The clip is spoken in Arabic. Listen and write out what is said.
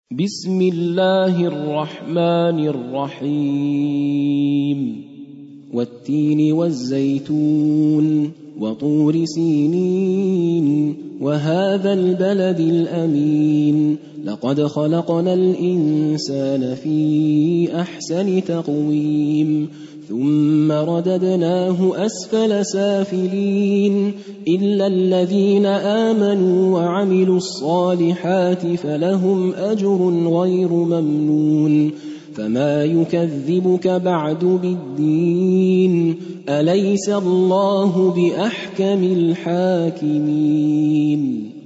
بسم الله الرحمن الرحيم والتين والزيتون وطور سينين وهذا البلد الأمين لقد خلقنا الإنسان في أحسن تقويم ثم رددناه أسفل سافلين إلا الذين آمنوا وعملوا الصالحات فلهم أجر غير ممنون فما يكذبك بعد بالدين أليس الله بأحكم الحاكمين